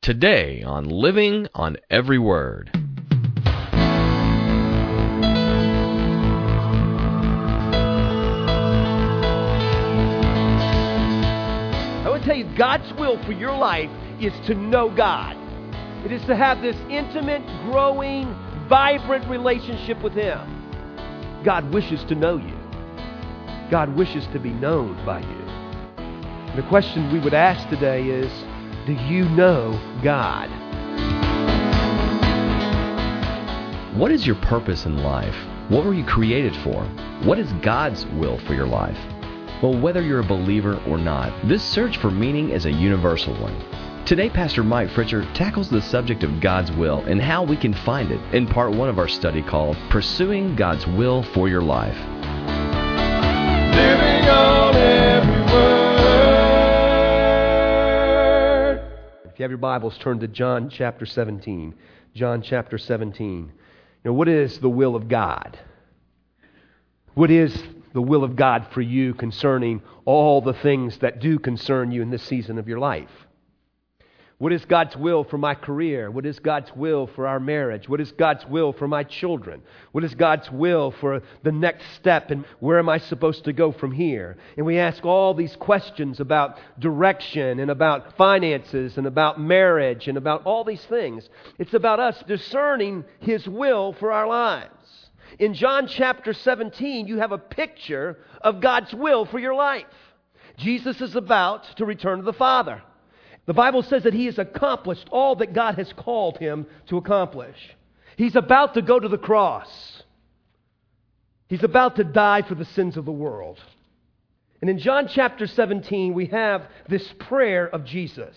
today on Living on Every Word. I want to tell you, God's will for your life is to know God. It is to have this intimate, growing, vibrant relationship with Him. God wishes to know you. God wishes to be known by you. The question we would ask today is, do you know God? What is your purpose in life? What were you created for? What is God's will for your life? Well, whether you're a believer or not, this search for meaning is a universal one. Today, Pastor Mike Fritcher tackles the subject of God's will and how we can find it in part one of our study called Pursuing God's Will for Your Life. Living on every word. If you have your Bibles, turn to John chapter 17. John chapter 17. What is the will of God? What is the will of God for you concerning all the things that do concern you in this season of your life? What is God's will for my career? What is God's will for our marriage? What is God's will for my children? What is God's will for the next step, and where am I supposed to go from here? And we ask all these questions about direction and about finances and about marriage and about all these things. It's about us discerning His will for our lives. In John chapter 17, you have a picture of God's will for your life. Jesus is about to return to the Father. The Bible says that He has accomplished all that God has called Him to accomplish. He's about to go to the cross. He's about to die for the sins of the world. And in John chapter 17, we have this prayer of Jesus.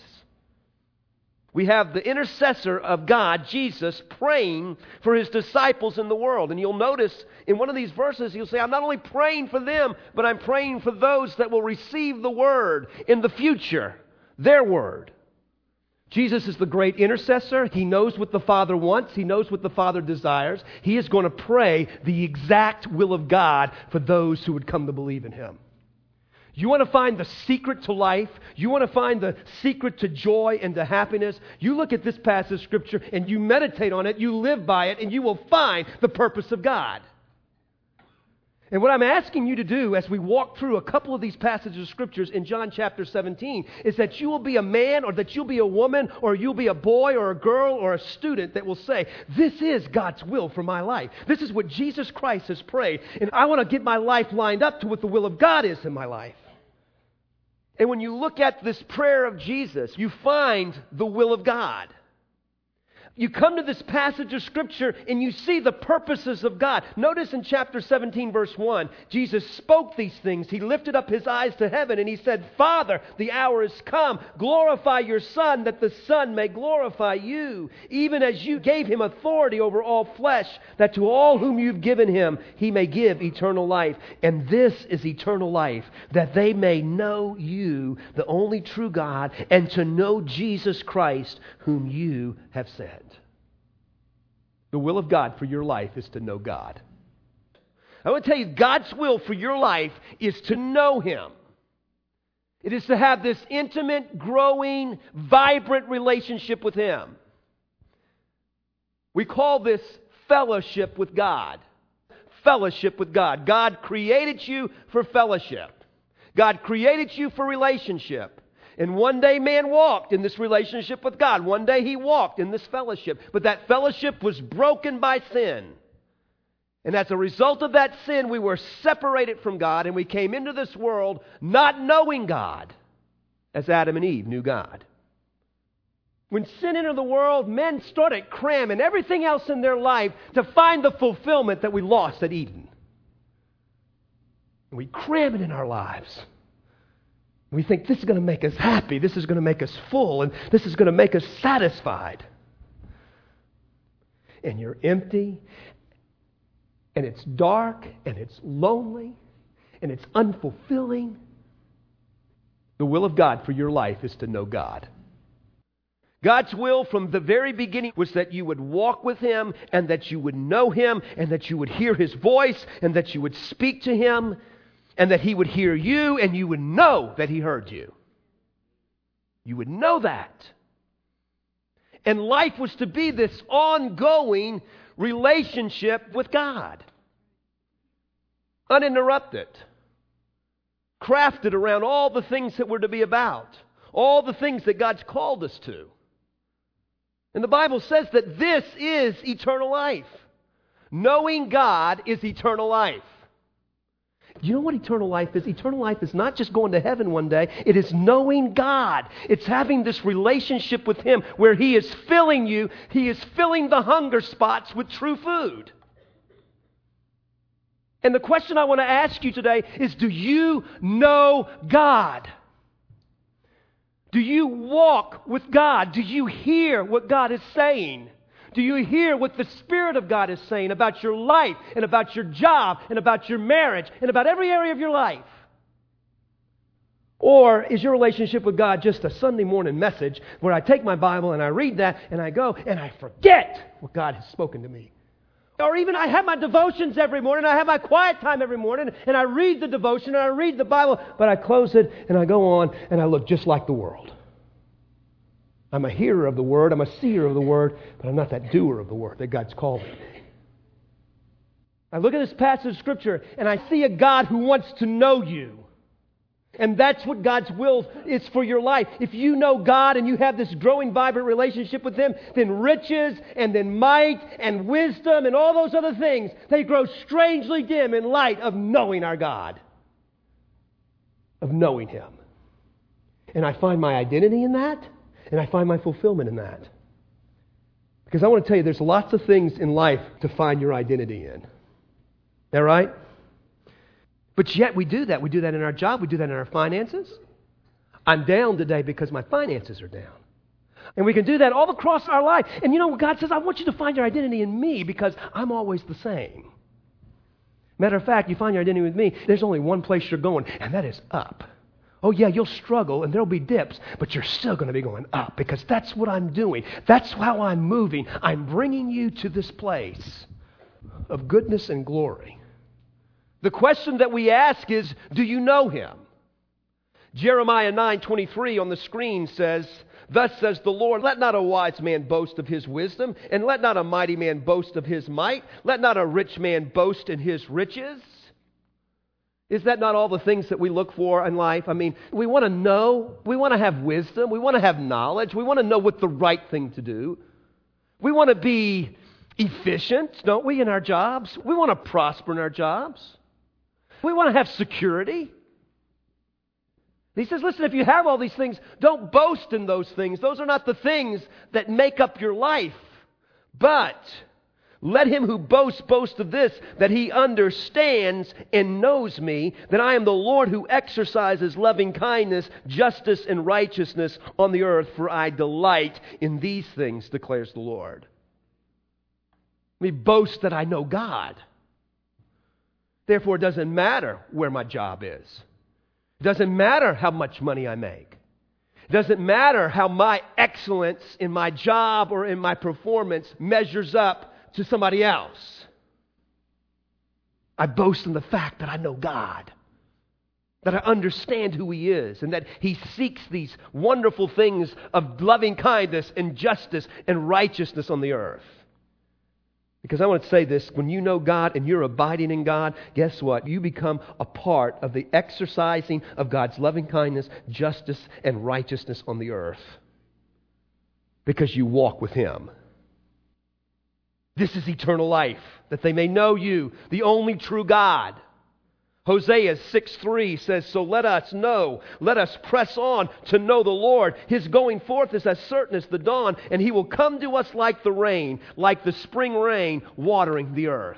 We have the intercessor of God, Jesus, praying for His disciples in the world. And you'll notice in one of these verses, He'll say, I'm not only praying for them, but I'm praying for those that will receive the Word in the future. Their Word. Jesus is the great intercessor. He knows what the Father wants. He knows what the Father desires. He is going to pray the exact will of God for those who would come to believe in Him. You want to find the secret to life? You want to find the secret to joy and to happiness? You look at this passage of Scripture and you meditate on it, you live by it, and you will find the purpose of God. And what I'm asking you to do as we walk through a couple of these passages of Scriptures in John chapter 17 is that you will be a man, or that you'll be a woman, or you'll be a boy or a girl or a student that will say, this is God's will for my life. This is what Jesus Christ has prayed, and I want to get my life lined up to what the will of God is in my life. And when you look at this prayer of Jesus, you find the will of God. You come to this passage of Scripture and you see the purposes of God. Notice in chapter 17, verse 1, Jesus spoke these things. He lifted up His eyes to heaven and He said, Father, the hour is come. Glorify your Son, that the Son may glorify you, even as you gave Him authority over all flesh, that to all whom you've given Him, He may give eternal life. And this is eternal life, that they may know you, the only true God, and to know Jesus Christ, whom you have sent. The will of God for your life is to know God. I want to tell you, God's will for your life is to know Him. It is to have this intimate, growing, vibrant relationship with Him. We call this fellowship with God. Fellowship with God. God created you for fellowship. God created you for relationship. And one day man walked in this relationship with God. One day he walked in this fellowship. But that fellowship was broken by sin. And as a result of that sin, we were separated from God, and we came into this world not knowing God, as Adam and Eve knew God. When sin entered the world, men started cramming everything else in their life to find the fulfillment that we lost at Eden. And we cram it in our lives. We think this is going to make us happy, this is going to make us full, and this is going to make us satisfied. And you're empty, and it's dark, and it's lonely, and it's unfulfilling. The will of God for your life is to know God. God's will from the very beginning was that you would walk with Him, and that you would know Him, and that you would hear His voice, and that you would speak to Him, and that He would hear you, and you would know that He heard you. You would know that. And life was to be this ongoing relationship with God. Uninterrupted. Crafted around all the things that we're to be about. All the things that God's called us to. And the Bible says that this is eternal life. Knowing God is eternal life. You know what eternal life is? Eternal life is not just going to heaven one day. It is knowing God. It's having this relationship with Him where He is filling you. He is filling the hunger spots with true food. And the question I want to ask you today is, do you know God? Do you walk with God? Do you hear what God is saying? Do you hear what the Spirit of God is saying about your life and about your job and about your marriage and about every area of your life? Or is your relationship with God just a Sunday morning message where I take my Bible and I read that and I go and I forget what God has spoken to me? Or even I have my devotions every morning, I have my quiet time every morning, and I read the devotion and I read the Bible, but I close it and I go on and I look just like the world. I'm a hearer of the Word, I'm a seer of the Word, but I'm not that doer of the Word that God's called me to be. I look at this passage of Scripture and I see a God who wants to know you. And that's what God's will is for your life. If you know God and you have this growing, vibrant relationship with Him, then riches and then might and wisdom and all those other things, they grow strangely dim in light of knowing our God. Of knowing Him. And I find my identity in that. And I find my fulfillment in that. Because I want to tell you, there's lots of things in life to find your identity in. Is that right? But yet we do that. We do that in our job. We do that in our finances. I'm down today because my finances are down. And we can do that all across our life. And you know what God says? I want you to find your identity in me because I'm always the same. Matter of fact, you find your identity with me, there's only one place you're going, and that is up. Oh yeah, you'll struggle and there'll be dips, but you're still going to be going up because that's what I'm doing. That's how I'm moving. I'm bringing you to this place of goodness and glory. The question that we ask is, do you know Him? Jeremiah 9:23 on the screen says, "Thus says the Lord, let not a wise man boast of his wisdom, and let not a mighty man boast of his might. Let not a rich man boast in his riches." Is that not all the things that we look for in life? I mean, we want to know, we want to have wisdom, we want to have knowledge, we want to know what the right thing to do. We want to be efficient, don't we, in our jobs? We want to prosper in our jobs. We want to have security. He says, listen, if you have all these things, don't boast in those things. Those are not the things that make up your life. But let him who boasts boast of this, that he understands and knows me, that I am the Lord who exercises loving kindness, justice, and righteousness on the earth, for I delight in these things, declares the Lord. Let me boast that I know God. Therefore, it doesn't matter where my job is. It doesn't matter how much money I make. It doesn't matter how my excellence in my job or in my performance measures up to somebody else. I boast in the fact that I know God, that I understand who He is, and that He seeks these wonderful things of loving kindness and justice and righteousness on the earth. Because I want to say this, when you know God and you're abiding in God, guess what? You become a part of the exercising of God's loving kindness, justice, and righteousness on the earth. Because you walk with Him. This is eternal life, that they may know you, the only true God. Hosea 6:3 says, so let us know, let us press on to know the Lord. His going forth is as certain as the dawn, and He will come to us like the rain, like the spring rain watering the earth.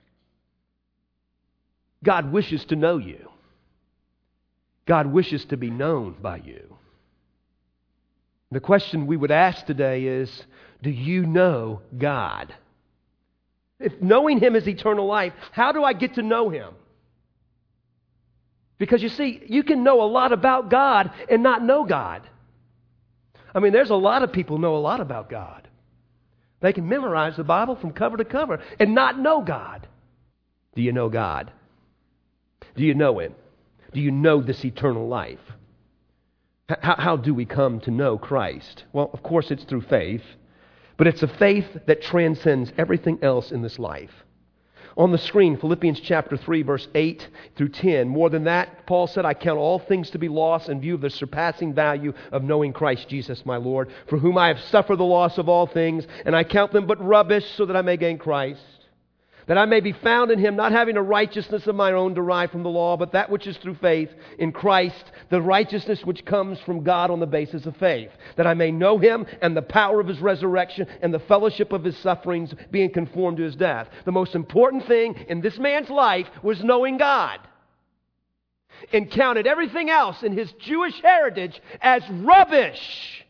God wishes to know you. God wishes to be known by you. The question we would ask today is, do you know God? If knowing Him is eternal life, how do I get to know Him? Because you see, you can know a lot about God and not know God. I mean, there's a lot of people who know a lot about God. They can memorize the Bible from cover to cover and not know God. Do you know God? Do you know Him? Do you know this eternal life? How do we come to know Christ? Well, of course, it's through faith. But it's a faith that transcends everything else in this life. On the screen, Philippians chapter 3, verse 8 through 10. More than that, Paul said, I count all things to be lost in view of the surpassing value of knowing Christ Jesus my Lord, for whom I have suffered the loss of all things, and I count them but rubbish so that I may gain Christ. That I may be found in Him, not having a righteousness of my own derived from the law, but that which is through faith in Christ, the righteousness which comes from God on the basis of faith. That I may know Him and the power of His resurrection and the fellowship of His sufferings, being conformed to His death. The most important thing in this man's life was knowing God. And counted everything else in his Jewish heritage as rubbish.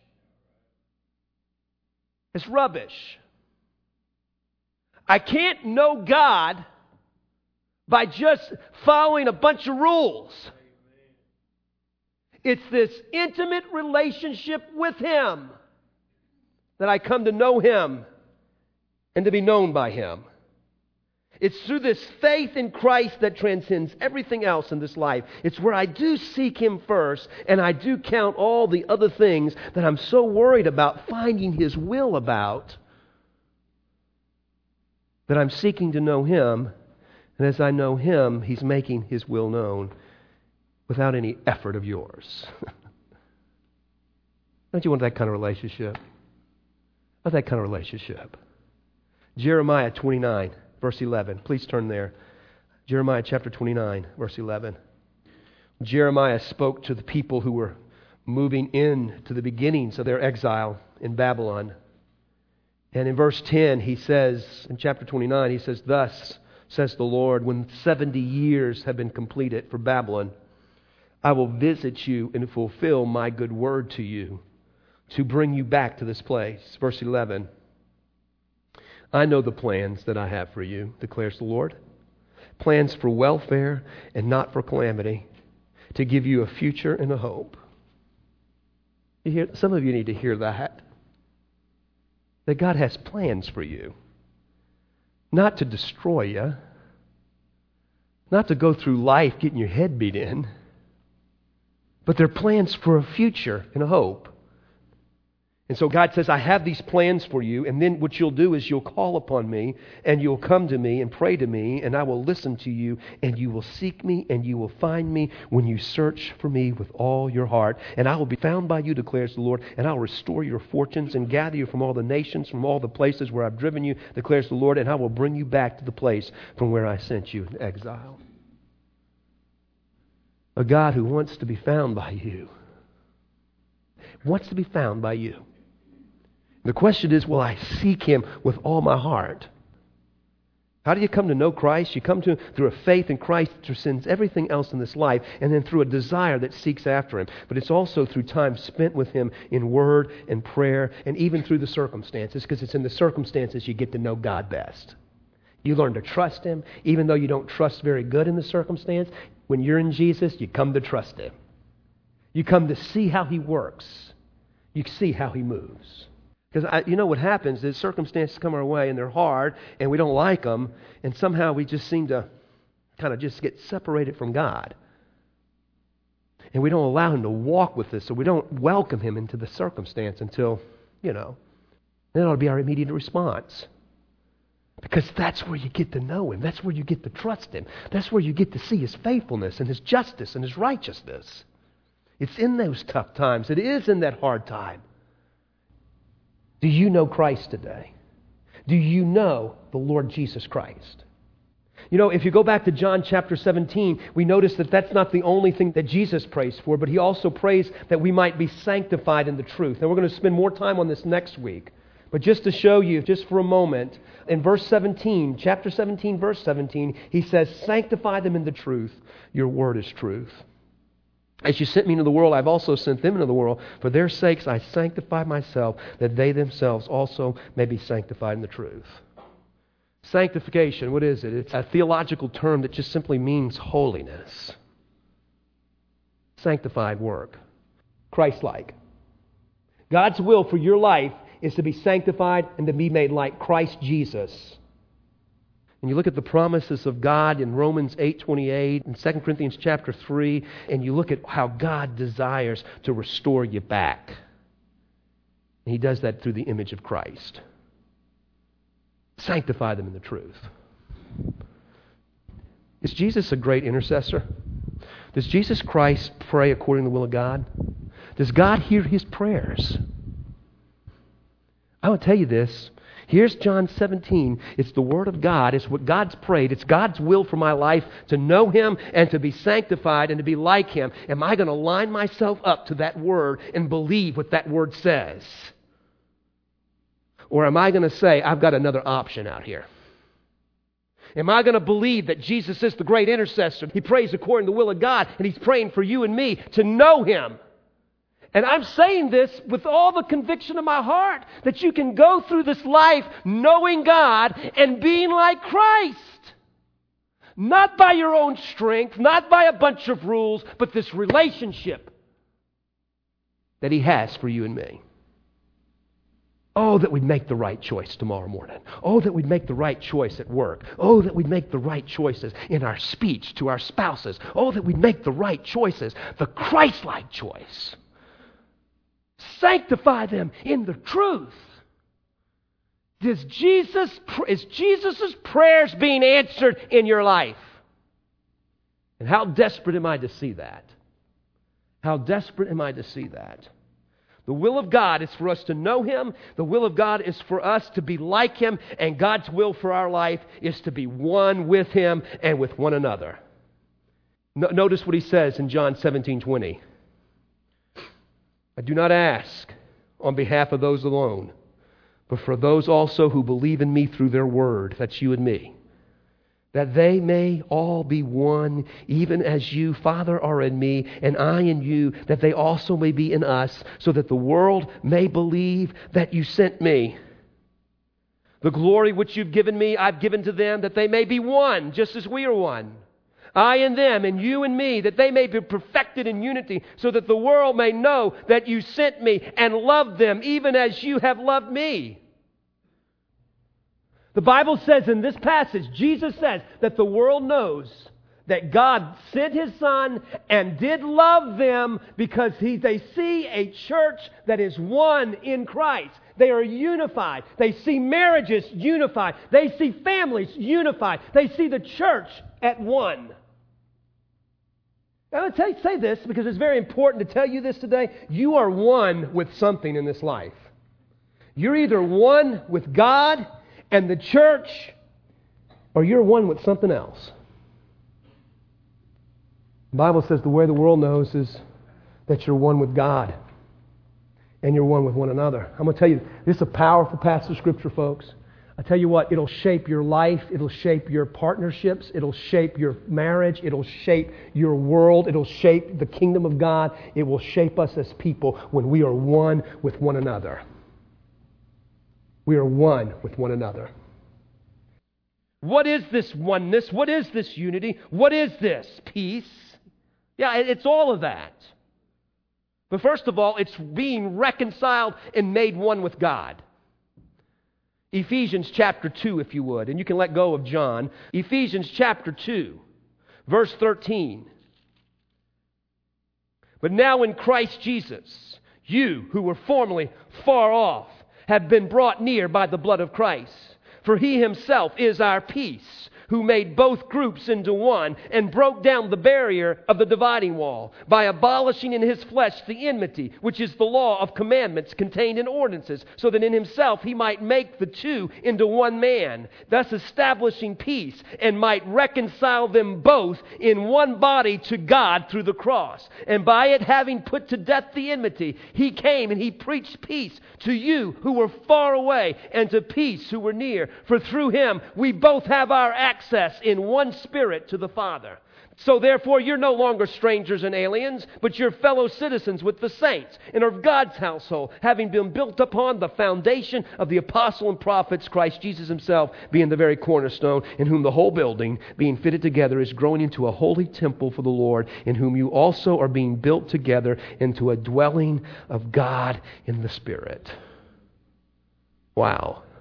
As rubbish. I can't know God by just following a bunch of rules. It's this intimate relationship with Him that I come to know Him and to be known by Him. It's through this faith in Christ that transcends everything else in this life. It's where I do seek Him first, and I do count all the other things that I'm so worried about finding His will about, that I'm seeking to know Him, and as I know Him, He's making His will known without any effort of yours. Don't you want that kind of relationship? Want that kind of relationship? Jeremiah 29, verse 11. Please turn there. Jeremiah chapter 29, verse 11. Jeremiah spoke to the people who were moving in to the beginnings of their exile in Babylon. And in verse 10, he says, in chapter 29, he says, Thus says the Lord, when 70 years have been completed for Babylon, I will visit you and fulfill my good word to you, to bring you back to this place. Verse 11, I know the plans that I have for you, declares the Lord. Plans for welfare and not for calamity, to give you a future and a hope. You hear, some of you need to hear that. That God has plans for you. Not to destroy you. Not to go through life getting your head beat in. But they're plans for a future and a hope. And so God says, I have these plans for you, and then what you'll do is you'll call upon me, and you'll come to me and pray to me, and I will listen to you, and you will seek me, and you will find me when you search for me with all your heart. And I will be found by you, declares the Lord, and I'll restore your fortunes and gather you from all the nations, from all the places where I've driven you, declares the Lord, and I will bring you back to the place from where I sent you in exile. A God who wants to be found by you. Wants to be found by you. The question is, will I seek Him with all my heart? How do you come to know Christ? You come to Him through a faith in Christ that transcends everything else in this life, and then through a desire that seeks after Him. But it's also through time spent with Him in word and prayer, and even through the circumstances, because it's in the circumstances you get to know God best. You learn to trust Him, even though you don't trust very good in the circumstance. When you're in Jesus, you come to trust Him. You come to see how He works. You see how He moves. Because you know what happens is circumstances come our way and they're hard and we don't like them, and somehow we just seem to kind of just get separated from God. And we don't allow Him to walk with us, so we don't welcome Him into the circumstance until, then it ought to be our immediate response. Because that's where you get to know Him. That's where you get to trust Him. That's where you get to see His faithfulness and His justice and His righteousness. It's in those tough times. It is in that hard time. Do you know Christ today? Do you know the Lord Jesus Christ? If you go back to John chapter 17, we notice that that's not the only thing that Jesus prays for, but He also prays that we might be sanctified in the truth. And we're going to spend more time on this next week. But just to show you, just for a moment, in verse 17, chapter 17, verse 17, He says, sanctify them in the truth. Your word is truth. As you sent me into the world, I've also sent them into the world. For their sakes I sanctify myself, that they themselves also may be sanctified in the truth. Sanctification, what is it? It's a theological term that just simply means holiness. Sanctified work. Christ-like. God's will for your life is to be sanctified and to be made like Christ Jesus. And you look at the promises of God in Romans 8:28 and 2 Corinthians chapter 3, and you look at how God desires to restore you back. And He does that through the image of Christ. Sanctify them in the truth. Is Jesus a great intercessor? Does Jesus Christ pray according to the will of God? Does God hear His prayers? I will tell you this. Here's John 17. It's the Word of God. It's what God's prayed. It's God's will for my life to know Him and to be sanctified and to be like Him. Am I going to line myself up to that Word and believe what that Word says? Or am I going to say, I've got another option out here? Am I going to believe that Jesus is the great intercessor? He prays according to the will of God, and He's praying for you and me to know Him. And I'm saying this with all the conviction of my heart, that you can go through this life knowing God and being like Christ. Not by your own strength, not by a bunch of rules, but this relationship that He has for you and me. Oh, that we'd make the right choice tomorrow morning. Oh, that we'd make the right choice at work. Oh, that we'd make the right choices in our speech to our spouses. Oh, that we'd make the right choices, the Christ-like choice. Sanctify them in the truth. Is Jesus' prayers being answered in your life? And how desperate am I to see that? How desperate am I to see that? The will of God is for us to know Him. The will of God is for us to be like Him. And God's will for our life is to be one with Him and with one another. Notice what He says in John 17:20. I do not ask on behalf of those alone, but for those also who believe in me through their word, that's you and me, that they may all be one, even as you, Father, are in me, and I in you, that they also may be in us, so that the world may believe that you sent me. The glory which you've given me, I've given to them, that they may be one, just as we are one. I and them, and you and me, that they may be perfected in unity, so that the world may know that you sent me and loved them, even as you have loved me. The Bible says in this passage, Jesus says that the world knows that God sent His Son and did love them because they see a church that is one in Christ. They are unified. They see marriages unified. They see families unified. They see the church at one. I'm going to say this because it's very important to tell you this today. You are one with something in this life. You're either one with God and the church, or you're one with something else. The Bible says the way the world knows is that you're one with God and you're one with one another. I'm going to tell you, this is a powerful passage of Scripture, folks. I tell you what, it'll shape your life, it'll shape your partnerships, it'll shape your marriage, it'll shape your world, it'll shape the kingdom of God. It will shape us as people when we are one with one another. We are one with one another. What is this oneness? What is this unity? What is this peace? Yeah, it's all of that. But first of all, it's being reconciled and made one with God. Ephesians chapter 2, if you would, and you can let go of John. Ephesians chapter 2, verse 13. But now in Christ Jesus, you who were formerly far off have been brought near by the blood of Christ. For He Himself is our peace, who made both groups into one and broke down the barrier of the dividing wall by abolishing in His flesh the enmity, which is the law of commandments contained in ordinances, so that in Himself He might make the two into one man, thus establishing peace, and might reconcile them both in one body to God through the cross. And by it having put to death the enmity, He came and He preached peace to you who were far away and to peace who were near. For through Him we both have our access in one Spirit to the Father. So therefore you're no longer strangers and aliens, but you're fellow citizens with the saints and of God's household, having been built upon the foundation of the apostle and prophets, Christ Jesus Himself being the very cornerstone, in whom the whole building, being fitted together, is growing into a holy temple for the Lord, in whom you also are being built together into a dwelling of God in the Spirit. Wow.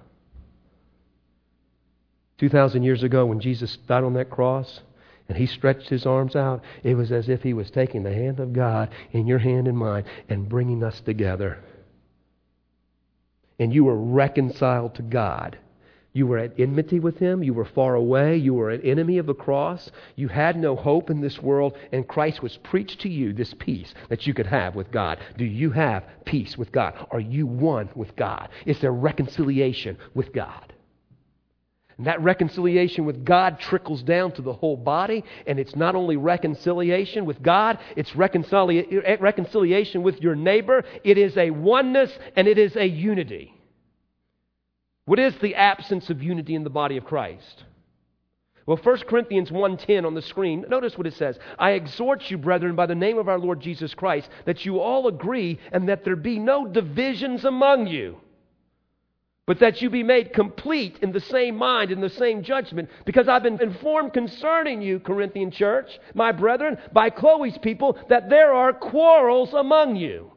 2,000 years ago when Jesus died on that cross and He stretched His arms out, it was as if He was taking the hand of God in your hand and mine and bringing us together. And you were reconciled to God. You were at enmity with Him. You were far away. You were an enemy of the cross. You had no hope in this world, and Christ was preached to you this peace that you could have with God. Do you have peace with God? Are you one with God? Is there reconciliation with God? And that reconciliation with God trickles down to the whole body, and it's not only reconciliation with God, it's reconciliation with your neighbor. It is a oneness and it is a unity. What is the absence of unity in the body of Christ? Well, 1 Corinthians 1:10 on the screen, notice what it says. I exhort you, brethren, by the name of our Lord Jesus Christ, that you all agree and that there be no divisions among you, but that you be made complete in the same mind, in the same judgment. Because I've been informed concerning you, Corinthian church, my brethren, by Chloe's people, that there are quarrels among you.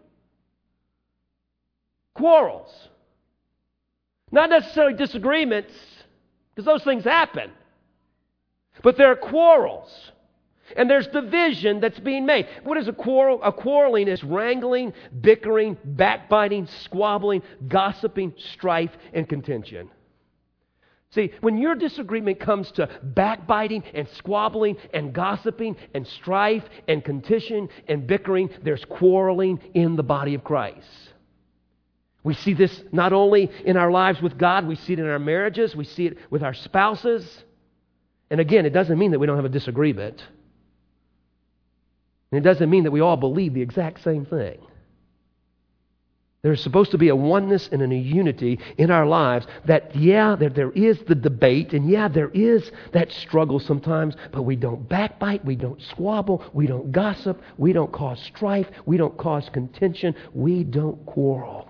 Quarrels. Not necessarily disagreements, because those things happen. But there are quarrels. And there's division that's being made. What is a quarrel? A quarreling is wrangling, bickering, backbiting, squabbling, gossiping, strife, and contention. See, when your disagreement comes to backbiting and squabbling and gossiping and strife and contention and bickering, there's quarreling in the body of Christ. We see this not only in our lives with God, we see it in our marriages, we see it with our spouses. And again, it doesn't mean that we don't have a disagreement. And it doesn't mean that we all believe the exact same thing. There's supposed to be a oneness and a unity in our lives that, there is the debate, and there is that struggle sometimes, but we don't backbite, we don't squabble, we don't gossip, we don't cause strife, we don't cause contention, we don't quarrel.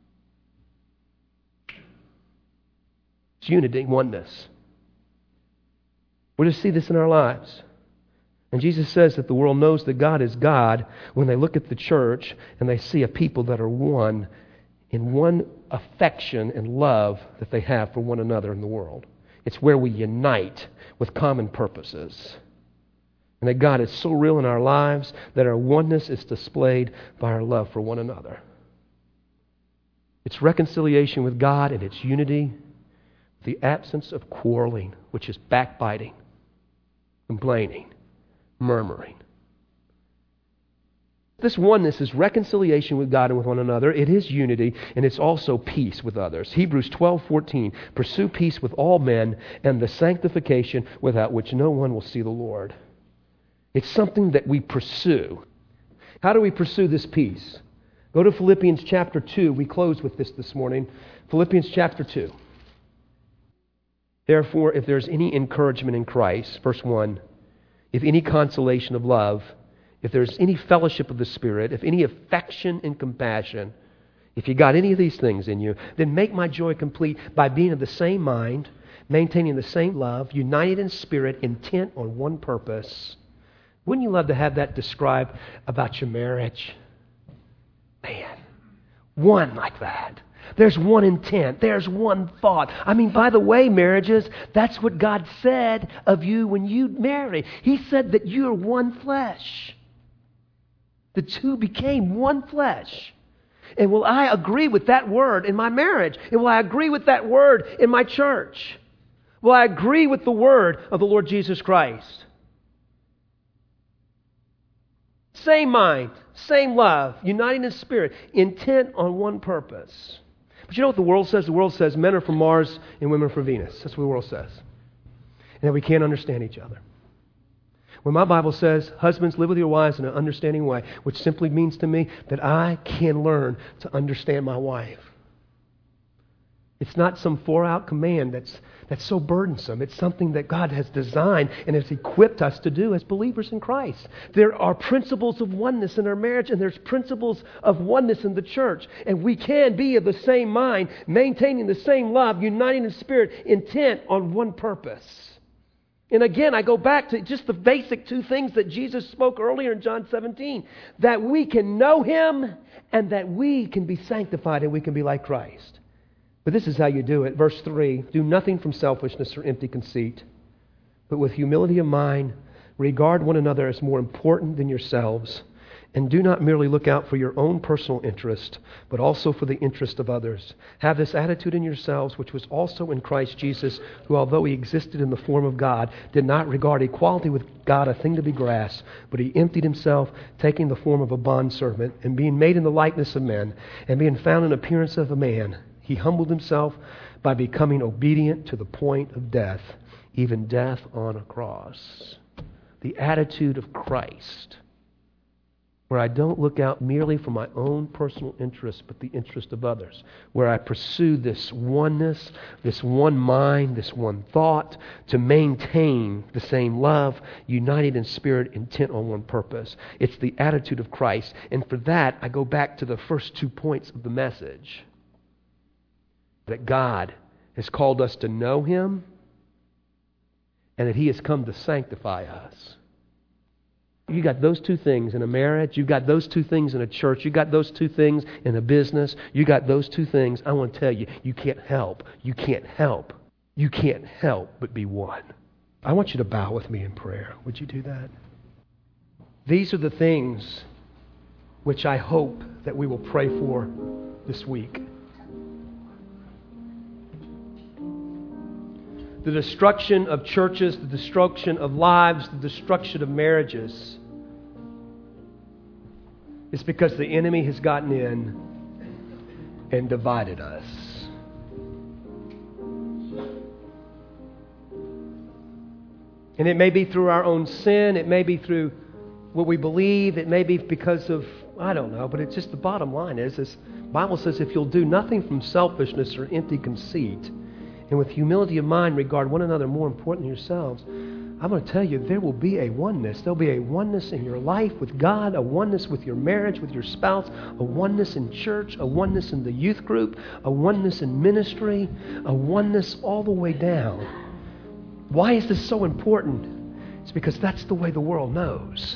It's unity, oneness. We're to see this in our lives. And Jesus says that the world knows that God is God when they look at the church and they see a people that are one in one affection and love that they have for one another in the world. It's where we unite with common purposes. And that God is so real in our lives that our oneness is displayed by our love for one another. It's reconciliation with God and it's unity. The absence of quarreling, which is backbiting, complaining, murmuring. This oneness is reconciliation with God and with one another. It is unity, and it's also peace with others. Hebrews 12:14, pursue peace with all men and the sanctification without which no one will see the Lord. It's something that we pursue. How do we pursue this peace? Go to Philippians chapter 2. We close with this morning. Philippians chapter 2. Therefore, if there's any encouragement in Christ, verse 1, if any consolation of love, if there's any fellowship of the Spirit, if any affection and compassion, if you got any of these things in you, then make my joy complete by being of the same mind, maintaining the same love, united in spirit, intent on one purpose. Wouldn't you love to have that described about your marriage? Man, one like that. There's one intent. There's one thought. I mean, by the way, marriages, that's what God said of you when you marry. He said that you are one flesh. The two became one flesh. And will I agree with that word in my marriage? And will I agree with that word in my church? Will I agree with the word of the Lord Jesus Christ? Same mind, same love, uniting in spirit, intent on one purpose. But you know what the world says? The world says men are from Mars and women are from Venus. That's what the world says. And that we can't understand each other. When my Bible says, husbands, live with your wives in an understanding way, which simply means to me that I can learn to understand my wife. It's not some 4-out command that's so burdensome. It's something that God has designed and has equipped us to do as believers in Christ. There are principles of oneness in our marriage, and there's principles of oneness in the church. And we can be of the same mind, maintaining the same love, uniting in spirit, intent on one purpose. And again, I go back to just the basic two things that Jesus spoke earlier in John 17. That we can know Him and that we can be sanctified and we can be like Christ. But this is how you do it. Verse 3, do nothing from selfishness or empty conceit, but with humility of mind, regard one another as more important than yourselves, And do not merely look out for your own personal interest, but also for the interest of others. Have this attitude in yourselves, which was also in Christ Jesus, who, although he existed in the form of God, did not regard equality with God a thing to be grasped, but he emptied himself, taking the form of a bondservant, and being made in the likeness of men, and being found in appearance of a man, he humbled himself by becoming obedient to the point of death, even death on a cross. The attitude of Christ, where I don't look out merely for my own personal interest, but the interest of others, where I pursue this oneness, this one mind, this one thought, to maintain the same love, united in spirit, intent on one purpose. It's the attitude of Christ. And for that, I go back to the first 2 points of the message. That God has called us to know him, and that he has come to sanctify us. You got those two things in a marriage. You got those two things in a church. You got those two things in a business. You got those two things. I want to tell you, you can't help but be one. I want you to bow with me in prayer. Would you do that? These are the things which I hope that we will pray for this week. The destruction of churches, the destruction of lives, the destruction of marriages is because the enemy has gotten in and divided us. And it may be through our own sin, it may be through what we believe, it may be because of, I don't know, but it's just the bottom line is the Bible says if you'll do nothing from selfishness or empty conceit, and with humility of mind regard one another more important than yourselves, I'm going to tell you, there will be a oneness. There'll be a oneness in your life with God, a oneness with your marriage, with your spouse, a oneness in church, a oneness in the youth group, a oneness in ministry, a oneness all the way down. Why is this so important? It's because that's the way the world knows.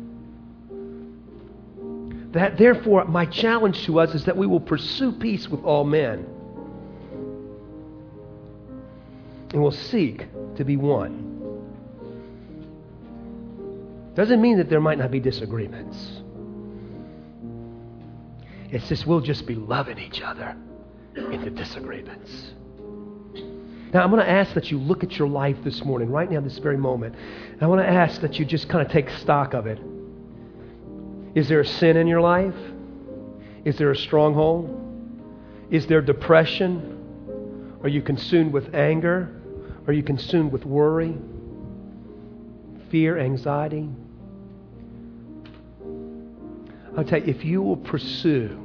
That, therefore, my challenge to us is that we will pursue peace with all men. And we'll seek to be one. Doesn't mean that there might not be disagreements. It's just we'll just be loving each other in the disagreements. Now, I'm going to ask that you look at your life this morning, right now, this very moment. I want to ask that you just kind of take stock of it. Is there a sin in your life? Is there a stronghold? Is there depression? Are you consumed with anger? Are you consumed with worry, fear, anxiety? I'll tell you, if you'll pursue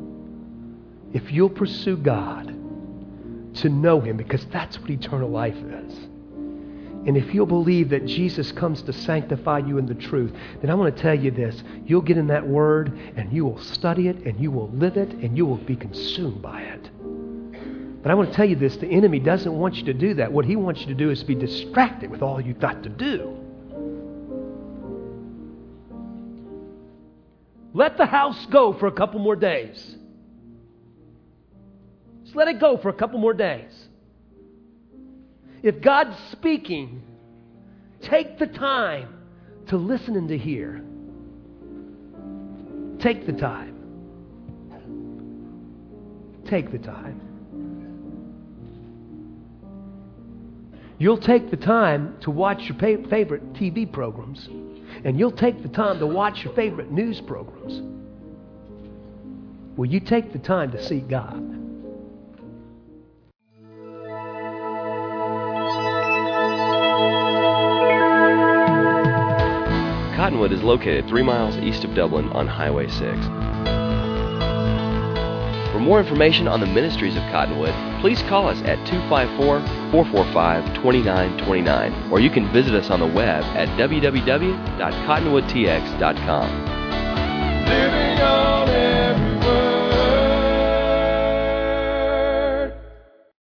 God, to know him, because that's what eternal life is. And if you'll believe that Jesus comes to sanctify you in the truth, then I want to tell you this. You'll get in that word and you will study it and you will live it and you will be consumed by it. But I want to tell you this, the enemy doesn't want you to do that. What he wants you to do is be distracted with all you've got to do. Let the house go for a couple more days. Just let it go for a couple more days. If God's speaking, take the time to listen and to hear. Take the time. Take the time. You'll take the time to watch your favorite TV programs, and you'll take the time to watch your favorite news programs. Will you take the time to seek God? Cottonwood is located 3 miles east of Dublin on Highway 6. For more information on the ministries of Cottonwood, please call us at 254-445-2929, or you can visit us on the web at www.cottonwoodtx.com.